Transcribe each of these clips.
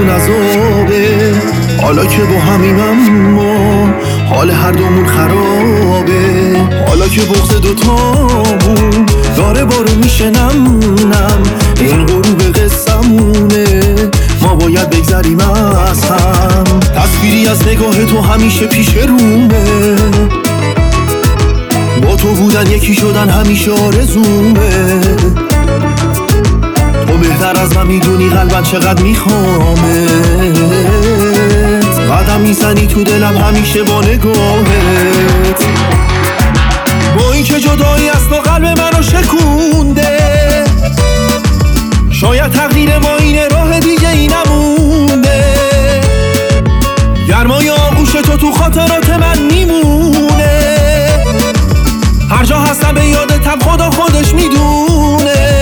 عذابه. حالا که با همیم ما حال هر دومون خرابه. حالا که بغض دوتامون داره بارو میشه نم نم. این غروب قصمونه ما باید بگذریم از هم. تصویری از نگاه تو همیشه پیش رومه. با تو بودن یکی شدن همیشه آرزومه. تو بهتر از من میدونی قلبم چقدر میخوامت. قدم میزنی تو دلم همیشه با نگاهت. با این که جدایی از تو قلب منو شکونده. شاید تقدیر ما اینه راه دیگه ای نمونده. گرمای آغوش تو خاطرات من میمونه. هر جا هستم به یادتم خدا خودش میدونه.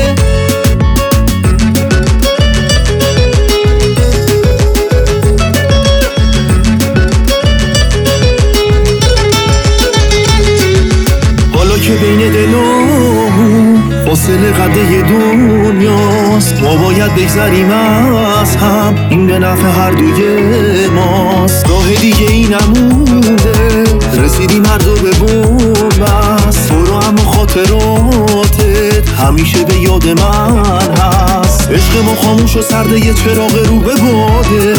حالا که بین دلامون فاصله قده دنیاست. ما باید بگذریم از هم. این به نفع هر دوی ماست. راه دیگه ای نمونده. رسیدیم هر دو به بنبست. تو رو اما خاطراتت همیشه به یاد من هست. عشق ما خاموش و سرده یه چراغ رو به باده.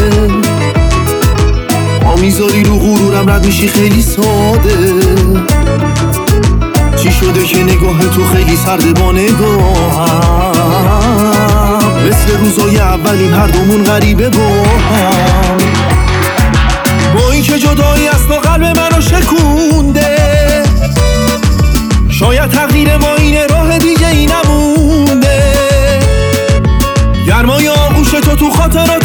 ما میذاری رو غرورم رد میشی خیلی ساده. چی شده که نگاه تو خیلی سرده با نگاهم. مثل روزای اولیم هر دومون غریبه با هم. با این که جدایی از تو قلب منو شکونده. شاید تقدیر ما اینه راه دیگه ای نمونده. گرمای آغوش تو خاطرات